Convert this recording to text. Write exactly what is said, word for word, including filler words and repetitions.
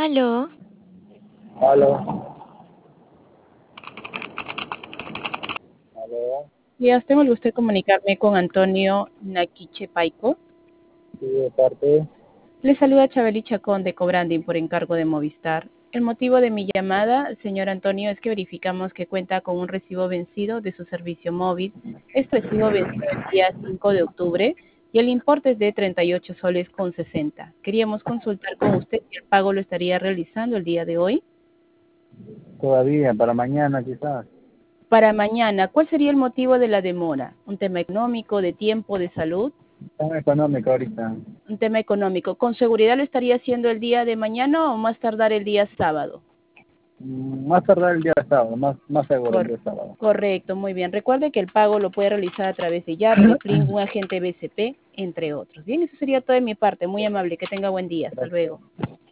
Aló. Aló. Aló. Días, tengo el gusto de comunicarme con Antonio Naquiche Paico. Sí, de parte. Le saluda Chabeli Chacón de Cobranding por encargo de Movistar. El motivo de mi llamada, señor Antonio, es que verificamos que cuenta con un recibo vencido de su servicio móvil. Este recibo venció el día cinco de octubre y el importe es de treinta y ocho soles con sesenta. Queríamos consultar con usted si el pago lo estaría realizando el día de hoy. Todavía, para mañana quizás. Para mañana, ¿cuál sería el motivo de la demora? ¿Un tema económico, de tiempo, de salud? Está económico ahorita. Un tema económico. ¿Con seguridad lo estaría haciendo el día de mañana o más tardar el día sábado? Mm, Más tardar el día sábado, más, más seguro el Cor día sábado. correcto, muy bien. Recuerde que el pago lo puede realizar a través de Yape, Flink, un agente B C P, entre otros. Bien, eso sería todo de mi parte. Muy amable. Que tenga buen día. Hasta Gracias. luego.